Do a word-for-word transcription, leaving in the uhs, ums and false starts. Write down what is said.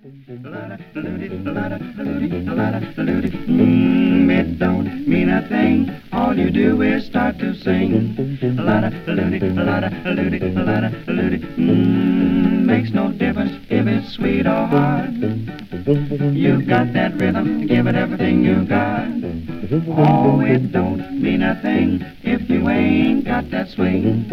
Mm, it don't mean a thing. All you do is start to sing. Mm, makes no difference if it's sweet or hard. You've got that rhythm, give it everything you got. Oh, it don't mean a thing if you ain't got that swing.